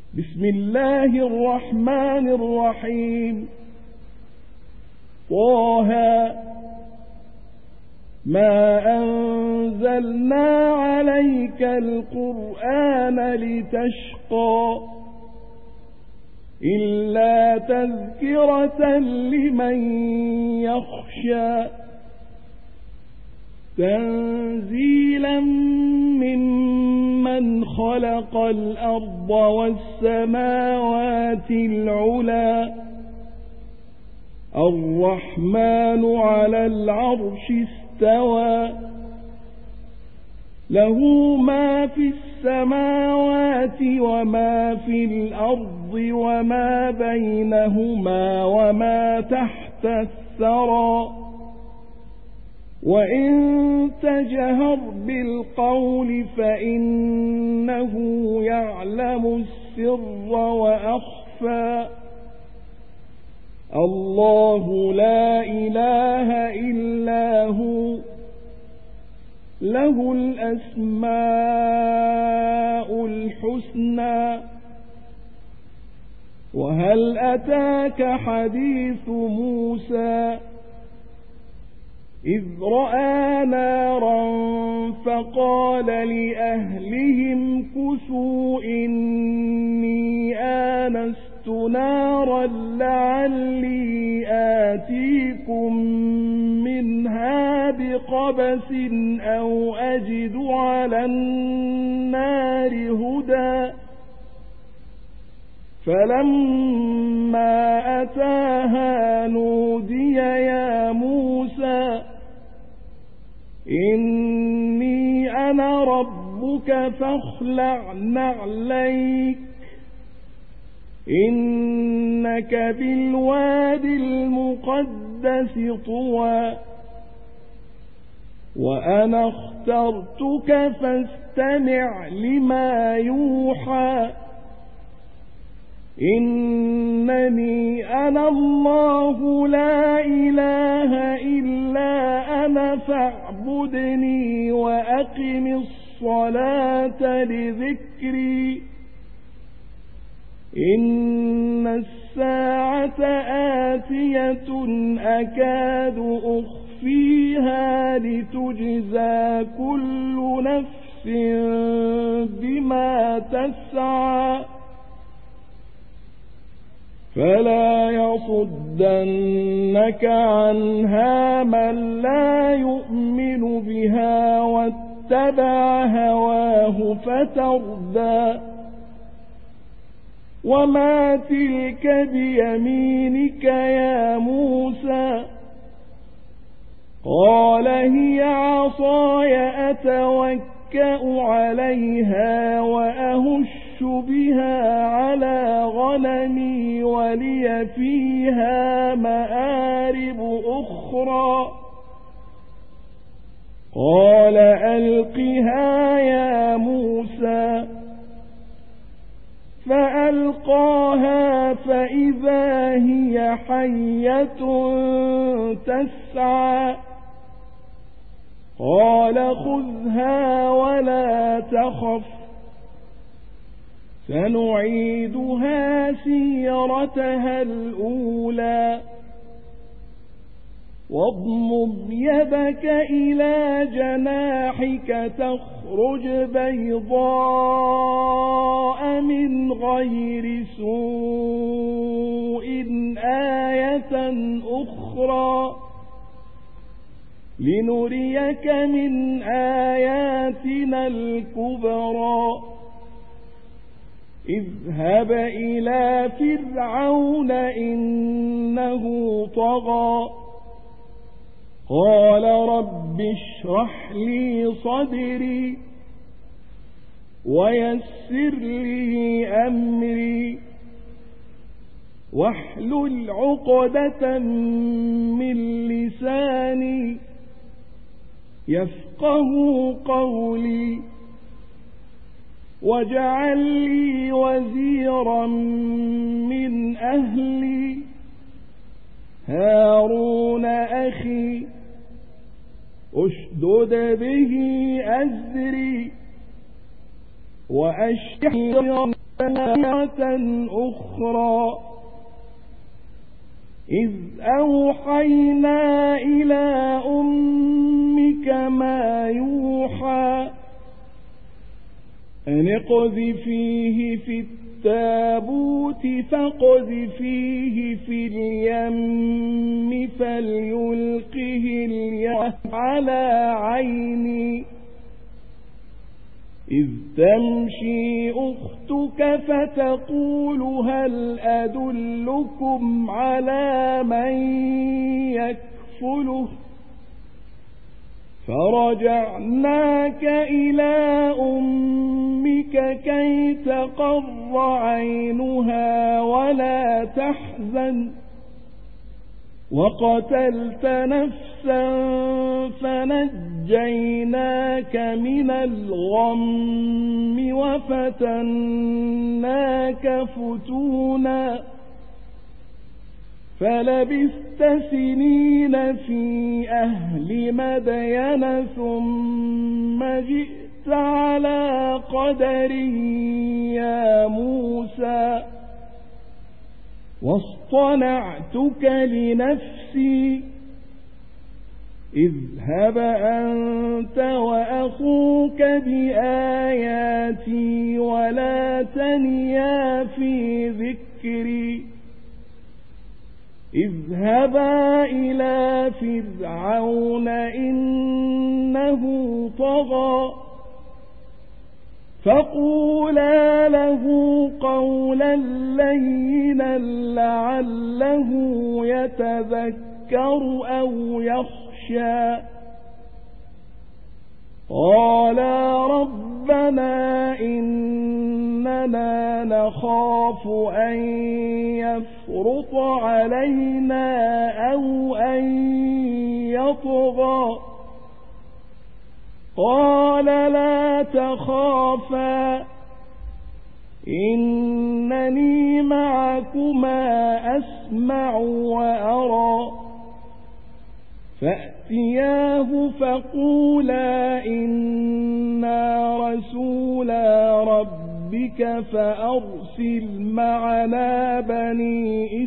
بسم الله الرحمن الرحيم. طه ما أنزلنا عليك القرآن لتشقى إلا تذكرة لمن يخشى تنزيلا ممن خلق الأرض والسماوات العلى الرحمن على العرش استوى له ما في السماوات وما في الأرض وما بينهما وما تحت الثرى وإن تجهر بالقول فإنه يعلم السر وأخفى الله لا إله إلا هو له الأسماء الحسنى. وهل أتاك حديث موسى إذ رأى نارا فقال لأهلهم كثوا إني آنست نارا لعلي آتيكم منها بقبس أو أجد على النار هدى فلما أتاها نودي يا موسى إني أنا ربك فاخلع نعليك إنك بالواد المقدس طوى وأنا اخترتك فاستمع لما يوحى إنني أنا الله لا إله إلا أنا فاعبدني وأقم الصلاة لذكري إن الساعة آتية أكاد أخفيها لتجزى كل نفس بما تسعى فلا يصدنك عنها من لا يؤمن بها واتبع هواه فتردى وما تلك بيمينك يا موسى قال هي عصاي أتوكأ عليها وأهش بها على غنمي ولي فيها مآرب أخرى قال ألقها يا موسى فألقاها فإذا هي حية تسعى قال خذها ولا تخف سنعيدها سيرتها الأولى واضمم يدك إلى جناحك تخرج بيضاء من غير سوء آية أخرى لنريك من آياتنا الكبرى اذهب إلى فرعون إنه طغى قال رب اشرح لي صدري ويسر لي أمري واحلل عقدة من لساني يفقه قولي واجعل لي وزيرا من أهلي هارون أخي أشدد به أزري وأشكر مرة أخرى إذ أوحينا إلى أمك ما يوحى أن اقذفيه في التابوت فاقذفيه في اليم فليلقه اليم على عيني إذ تمشي أختك فتقول هل أدلكم على من يكفله فرجعناك إلى أمك كي تقر عينها ولا تحزن وقتلت نفسا فنجيناك من الغم وفتناك فتونا فلبثت سنين في أهل مدين ثم جئت على قدر يا موسى واصطنعتك لنفسي اذهب أنت وأخوك بآياتي ولا تنيا في ذكري اذهبا إلى فرعون إنه طغى فقولا له قولا لينا لعله يتذكر أو يخشى قالا ربنا إننا نخاف أن يفرط علينا أو أن يطغى قال لا تخافا إنني معكما أسمع وأرى فأتياه فقولا إنا رسولا ربك فأرسل معنا بني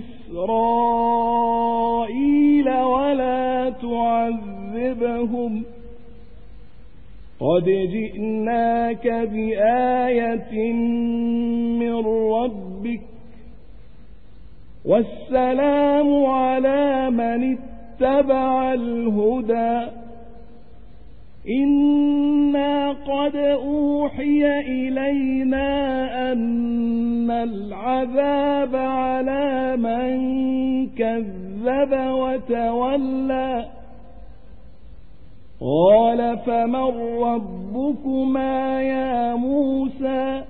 إسرائيل ولا تعذبهم قد جئناك بآية من ربك والسلام على من اتبع الهدى إنا قد أوحي إلينا أن العذاب على من كذب وتولى قال فمن ربكما يا موسى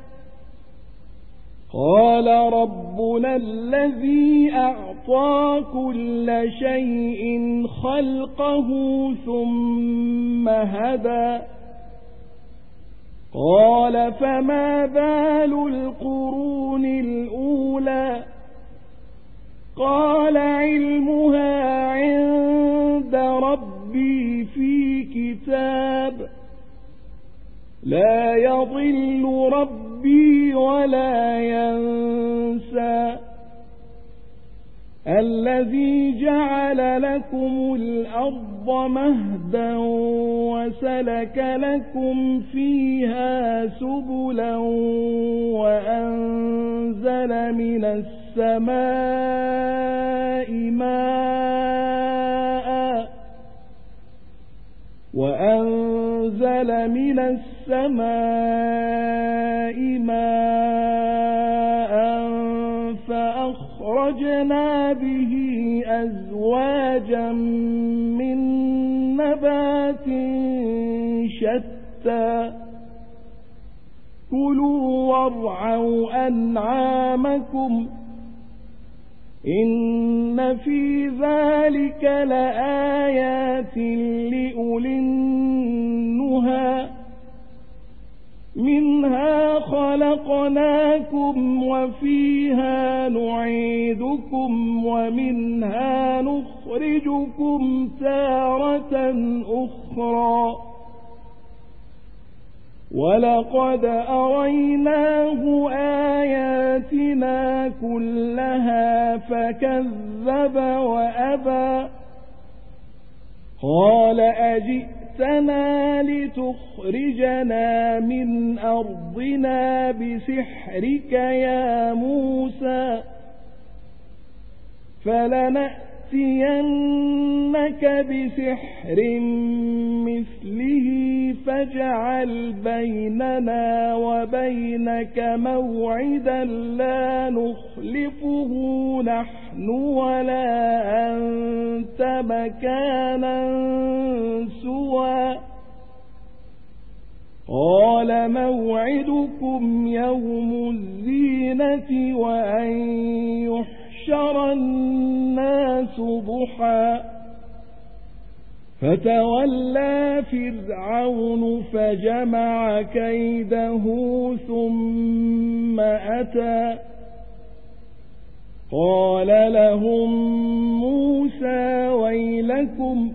قال ربنا الذي أعطى كل شيء خلقه ثم هدى قال فما بال القرون الأولى قال علمها عند ربي في كتاب لا يضل ربي ولا ينسى الذي جعل لكم الأرض مهدا وسلك لكم فيها سبلا وأنزل من السماء ماء فأخرجنا به أزواجا من نبات شتى كلوا وارعوا أنعامكم إن في ذلك لآيات لأولي النهى منها خلقناكم وفيها نعيدكم ومنها نخرجكم تارة أخرى ولقد أريناه آياتنا فكذب وأبى قال أجئتنا لتخرجنا من أرضنا بسحرك يا موسى فلنأتينك بسحر مثله فاجعل بيننا وبينك موعدا لا نخلفه نحن ولا أنت مكانا سوى قال موعدكم يوم الزينة وأن يحشر الناس ضحى فتولى فرعون فجمع كيده ثم أتى قال لهم موسى ويلكم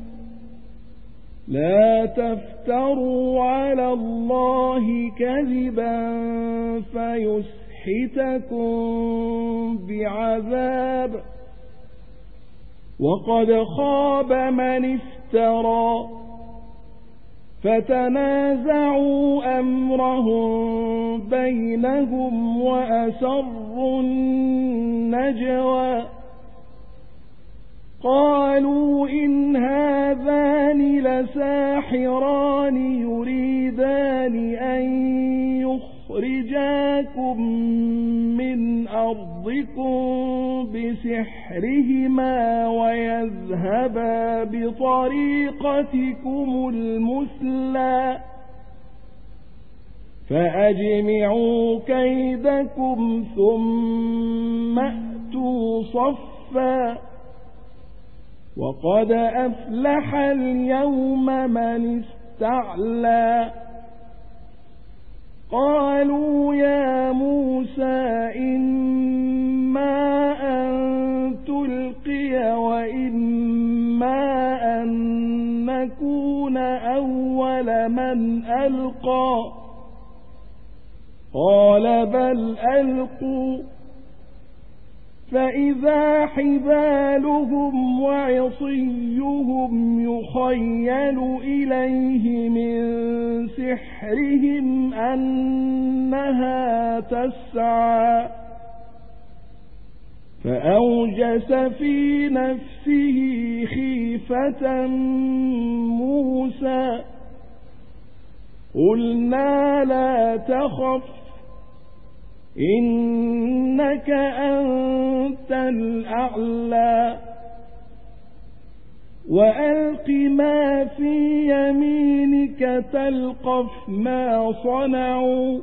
لا تفتروا على الله كذبا فيسحتكم بعذاب وقد خاب من افترى فتنازعوا أمرهم بينهم وأسروا النجوى قالوا إن هذان لساحران يريدان أن يخرجاكم من أرضكم بسحرهما ويذهبا بطريقتكم المثلى فأجمعوا كيدكم ثم أتوا صفا وقد أفلح اليوم من استعلى قالوا يا موسى إما أن تلقي وإما أن نكون أول من ألقى قال بل ألقوا فإذا حبالهم وعصيهم يخيل إليه من سحرهم أنها تسعى فأوجس في نفسه خيفة موسى قلنا لا تخف إنك أنت الأعلى وألق ما في يمينك تلقف ما صنعوا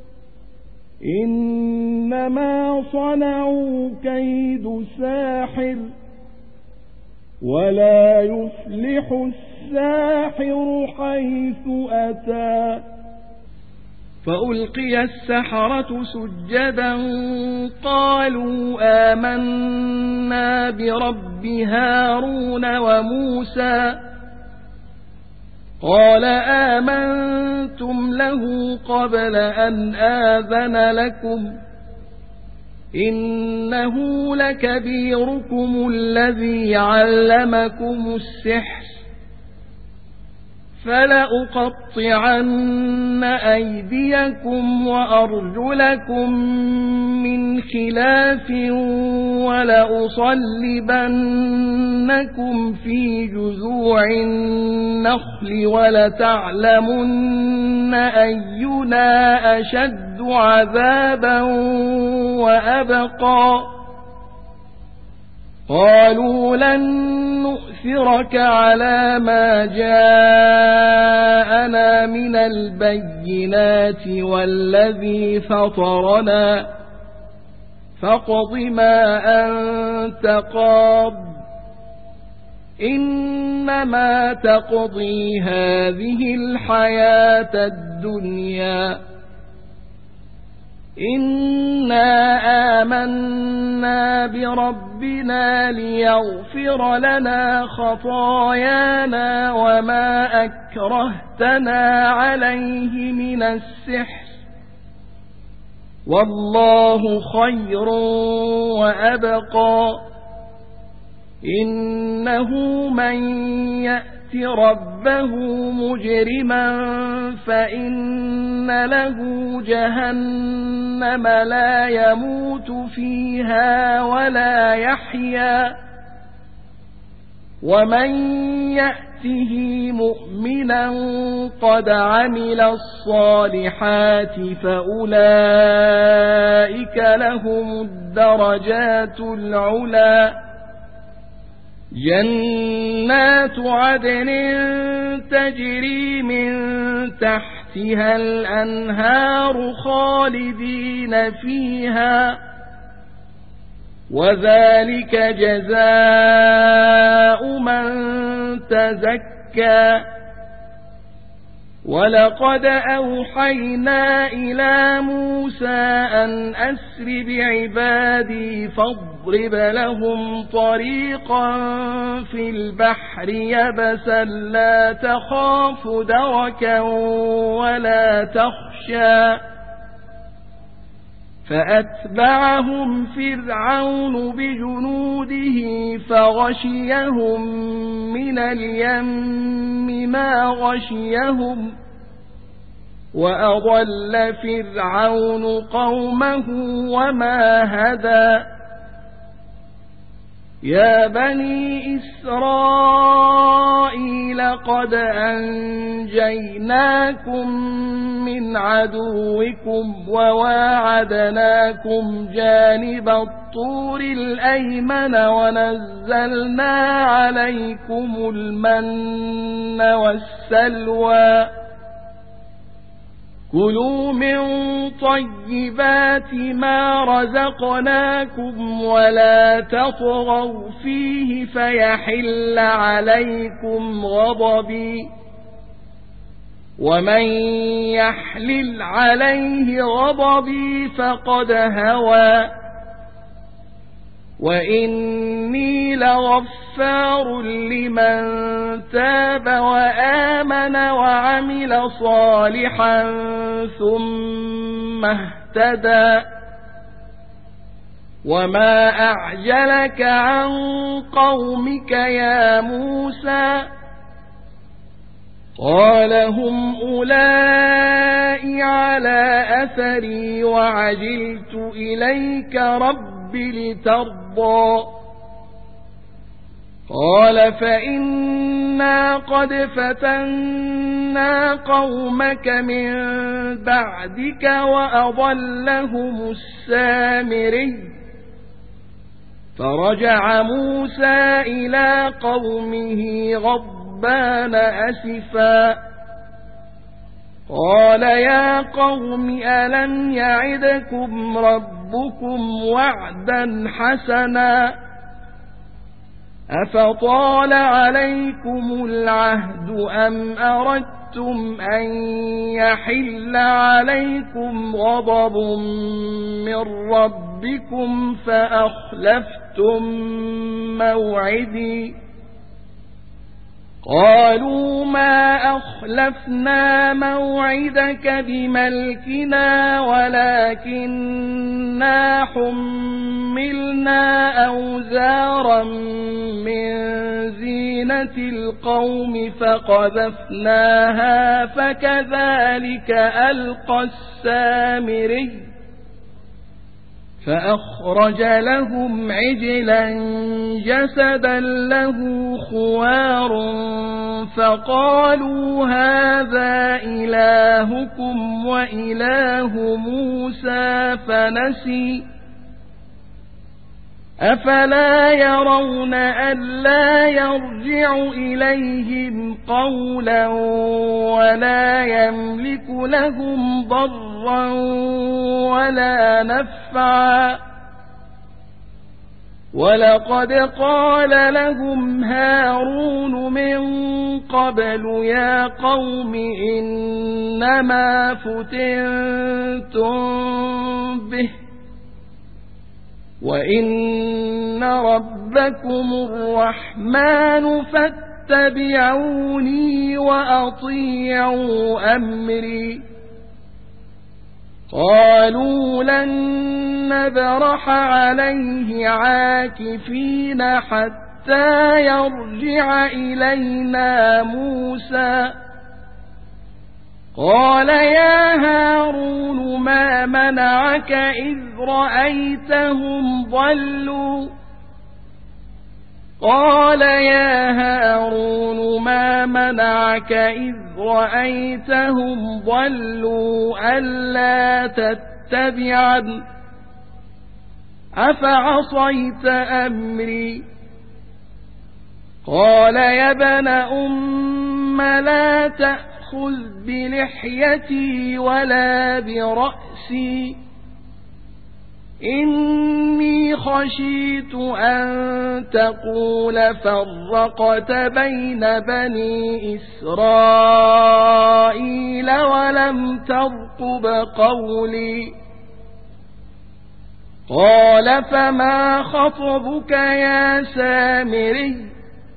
إنما صنعوا كيد ساحر ولا يفلح الساحر حيث أتى فألقي السحرة سجدا قالوا آمنا برب هارون وموسى قال آمنتم له قبل أن آذن لكم إنه لكبيركم الذي علمكم السحر فلأقطعن أيديكم وأرجلكم من خلاف ولأصلبنكم في جذوع النخل ولتعلمن أينا أشد عذابا وأبقى قالوا لن نؤثرك على ما جاءنا من البينات والذي فطرنا فاقض ما أنت قاض إنما تقضي هذه الحياة الدنيا إنا آمنا بربنا ليغفر لنا خطايانا وما أكرهتنا عليه من السحر والله خير وأبقى إنه من يأت ربه مجرما فإن له جهنم لا يموت فيها ولا يحيا ومن يأته مؤمنا قد عمل الصالحات فأولئك لهم الدرجات العلى جنات عدن تجري من تحتها الأنهار خالدين فيها وذلك جزاء من تزكى ولقد أوحينا إلى موسى أن أسر بعبادي فاضرب لهم طريقا في البحر يبسا لا تخاف دركا ولا تخشى فأتبعهم فرعون بجنوده فغشيهم من اليم ما غشيهم وأضل فرعون قومه وما هدى يا بني إسرائيل قد أنجيناكم من عدوكم وواعدناكم جانب الطور الأيمن ونزلنا عليكم المن والسلوى كلوا من طيبات ما رزقناكم ولا تطغوا فيه فيحل عليكم غضبي ومن يحلل عليه غضبي فقد هوى وإني لغفار لمن تاب وآمن وعمل صالحا ثم اهتدى وما أعجلك عن قومك يا موسى قال هم أولئك على أثري وعجلت إليك رب لترضى قال فإنا قد فتنا قومك من بعدك وأضلهم السامري فرجع موسى إلى قومه غضبان أسفا قال يا قوم ألم يعدكم ربكم وعدا حسنا أفطال عليكم العهد أم أردتم أن يحل عليكم غضب من ربكم فأخلفتم موعدي قالوا ما أخلفنا موعدك بملكنا ولكننا حملنا أوزارا من زينة القوم فقذفناها فكذلك ألقى السامري فأخرج لهم عجلا جسدا له خوار فقالوا هذا إلهكم وإله موسى فنسي أفلا يرون ألا يرجع إليهم قولا ولا يملك لهم ضرا ولا نفعا ولقد قال لهم هارون من قبل يا قوم إنما فتنتم به وإن ربكم الرحمن فاتبعوني وأطيعوا أمري قالوا لن نبرح عليه عاكفين حتى حتى يرجع إلينا موسى قال يا هارون ما منعك إذ رأيتهم ضلوا قال يا هارون ما منعك إذ رأيتهم ضلوا ألا تتبعن أفعصيت أمري قال يا ابن أم لا تأخذ بلحيتي ولا برأسي إني خشيت أن تقول فرقت بين بني إسرائيل ولم ترقب قولي قال فما خطبك يا سامري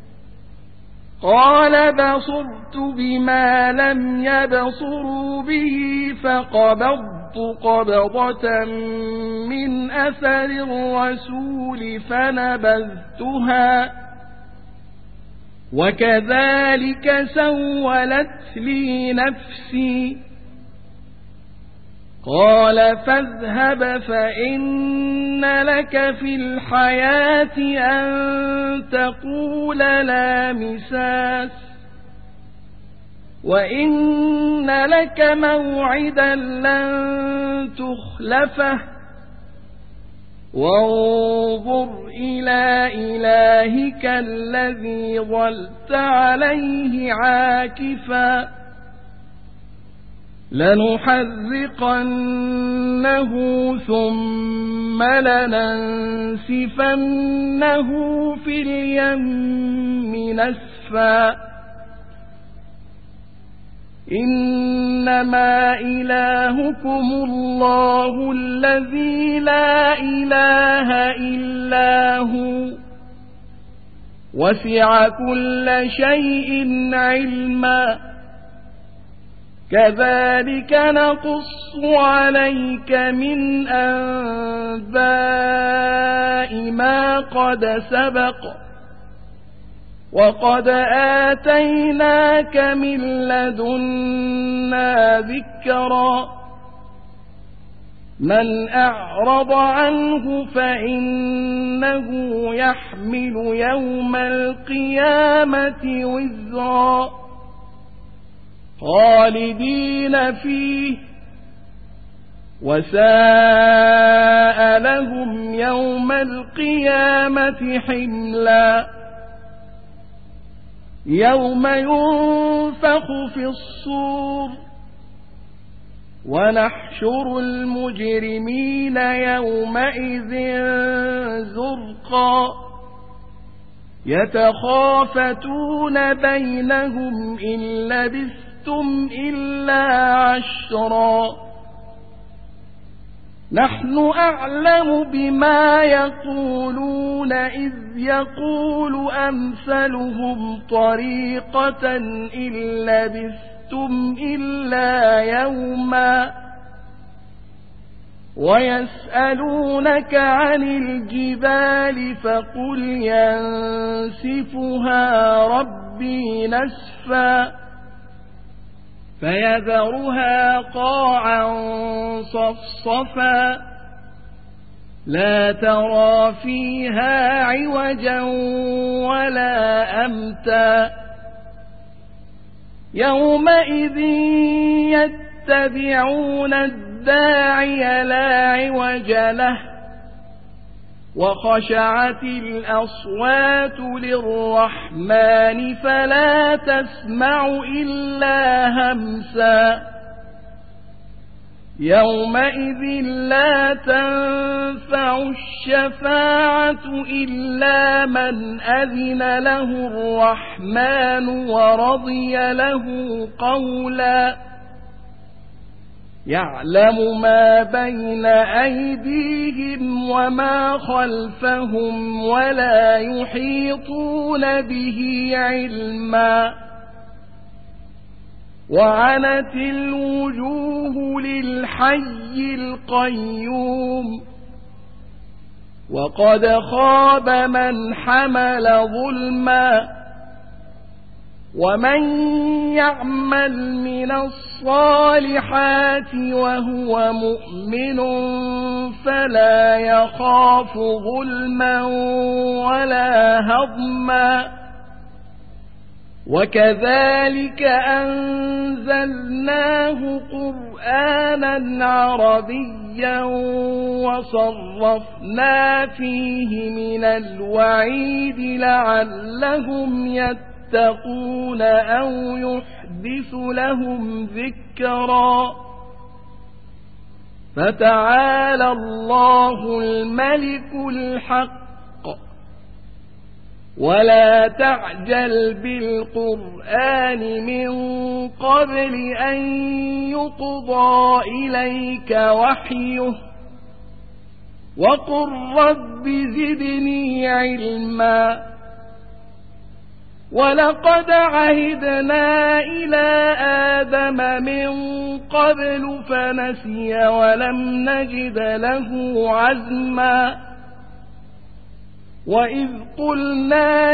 قال بصرت بما لم يبصروا به فقبضت قبضة من أثر الرسول فنبذتها وكذلك سولت لي نفسي قال فاذهب فإن لك في الحياة أن تقول لا مساس وإن لك موعدا لن تخلفه وانظر إلى إلهك الذي ظلت عليه عاكفا لنحرقنه ثم لننسفنه في اليم نسفا إنما إلهكم الله الذي لا إله إلا هو وسع كل شيء علما كذلك نقص عليك من أنباء ما قد سبق وقد آتيناك من لدنا ذكرا من أعرض عنه فإنه يحمل يوم القيامة وزرا خالدين فيه وساء لهم يوم القيامة حملا يوم ينفخ في الصور ونحشر المجرمين يومئذ زرقا يتخافتون بينهم إن لبثتم إلا عشرا نحن أعلم بما يقولون إذ يقول أمثلهم طريقة إن لبثتم إلا يوما ويسألونك عن الجبال فقل ينسفها ربي نسفا فيذرها قاعا صفصفا لا ترى فيها عوجا ولا أمتا يومئذ يتبعون الداعي لا عوج له وخشعت الأصوات للرحمن فلا تسمع إلا همسا يومئذ لا تنفع الشفاعة إلا من أذن له الرحمن ورضي له قولا يعلم ما بين أيديهم وما خلفهم ولا يحيطون به علما وعنت الوجوه للحي القيوم وقد خاب من حمل ظلما ومن يعمل من الصالحات وهو مؤمن فلا يخاف ظلما ولا هضما وكذلك أنزلناه قرآنا عربيا وصرفنا فيه من الوعيد لعلهم يتقون أو يحدث لهم ذكرا فتعالى الله الملك الحق ولا تعجل بالقرآن من قبل أن يقضى إليك وحيه وقل رب زدني علما ولقد عهدنا إلى آدم من قبل فنسي ولم نجد له عزما وإذ قلنا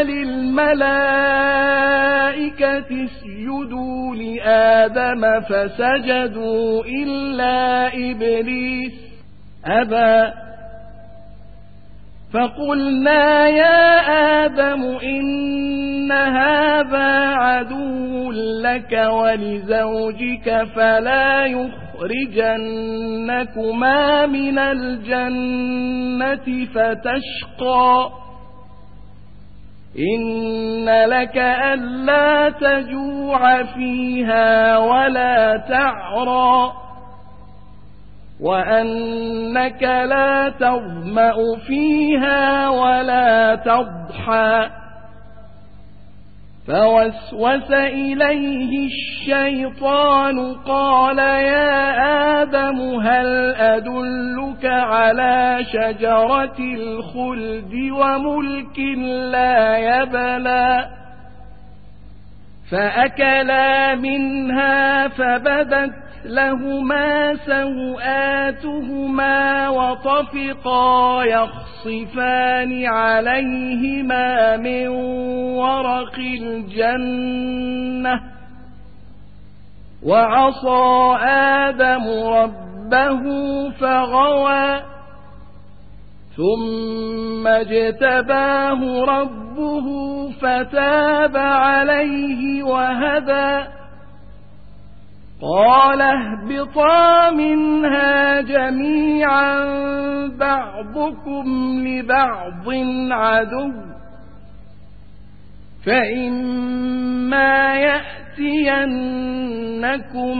للملائكة اسجدوا لآدم فسجدوا إلا إبليس أبى فقلنا يا آدم إن هذا عدو لك ولزوجك فلا يخرجنكما من الجنة فتشقى إن لك ألا تجوع فيها ولا تعرى وأنك لا تظمأ فيها ولا تضحى فوسوس إليه الشيطان قال يا آدم هل أدلك على شجرة الخلد وملك لا يبلى فأكلا منها فبدت لهما سوآتهما وطفقا يخصفان عليهما من ورق الجنة وعصى آدم ربه فغوى ثم اجتباه ربه فتاب عليه وهدى قال اهبطا منها جميعا بعضكم لبعض عدو فإما يأتينكم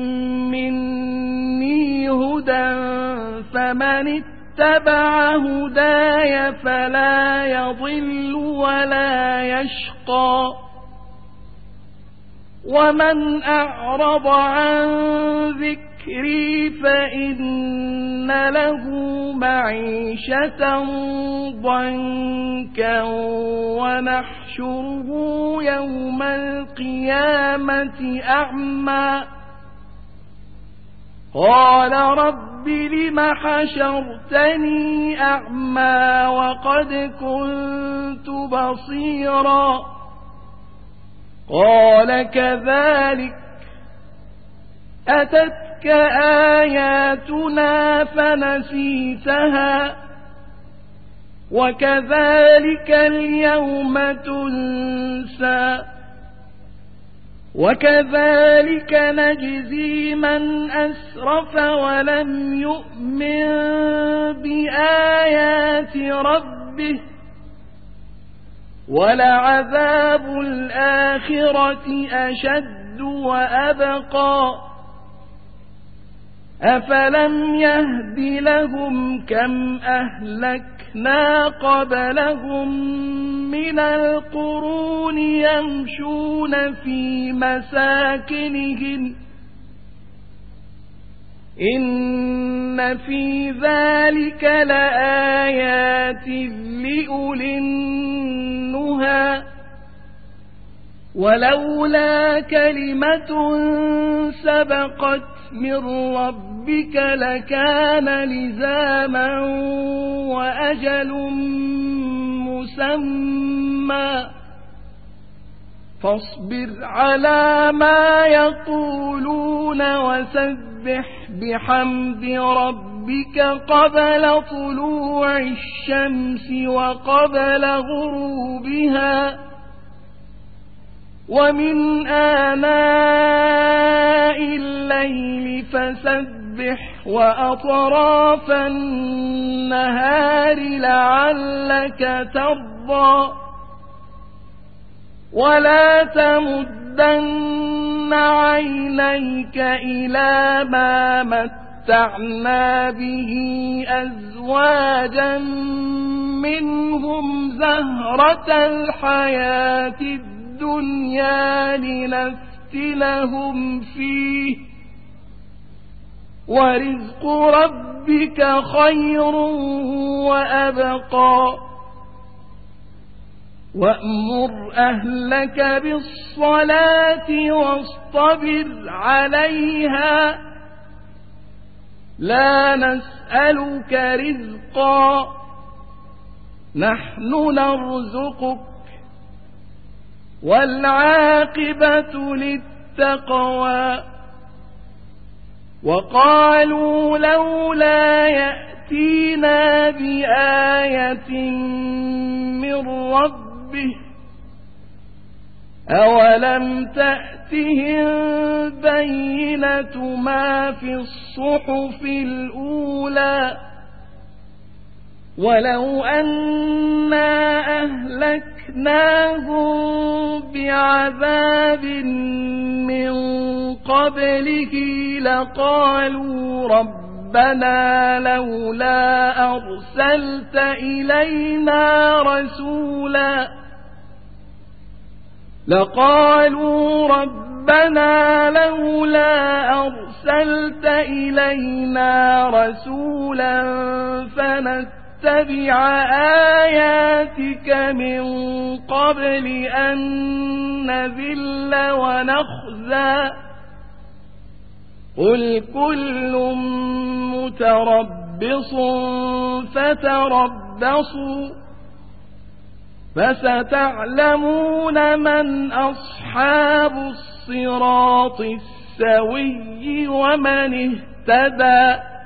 مني هدى فمن اتبع هداي فلا يضل ولا يشقى ومن أعرض عن ذكري فإن له معيشة ضنكا ونحشره يوم القيامة أعمى قال رب لم حشرتني أعمى وقد كنت بصيرا قال كذلك أتتك آياتنا فنسيتها وكذلك اليوم تنسى وكذلك نجزي من أسرف ولم يؤمن بآيات ربه ولعذاب الآخرة أشد وأبقى أفلم يهد لهم كم أهلكنا قبلهم من القرون يمشون في مساكنهم إن في ذلك لآيات لأولي النهى ولولا كلمة سبقت من ربك لكان لزاما وأجل مسمى فاصبر على ما يقولون وسبح بحمد ربك قبل طلوع الشمس وقبل غروبها ومن آناء الليل فسبح وأطراف النهار لعلك ترضى ولا تمدن عينيك إلى ما متعنا به أزواجا منهم زهرة الحياة الدنيا لنفتنهم فيه ورزق ربك خير وأبقى وأمر أهلك بالصلاة واصطبر عليها لا نسألك رزقا نحن نرزقك والعاقبة للتقوى وقالوا لولا يأتينا بآية من ربه أولم تأتهم بينة ما في الصحف الأولى ولو أنا أهلكناهم بعذاب من قبله لقالوا ربنا لولا أرسلت إلينا رسولا فنتبع آياتك من قبل أن نذل ونخزى قل كل متربص فتربصوا فستعلمون من أصحاب الصراط السوي ومن اهتدى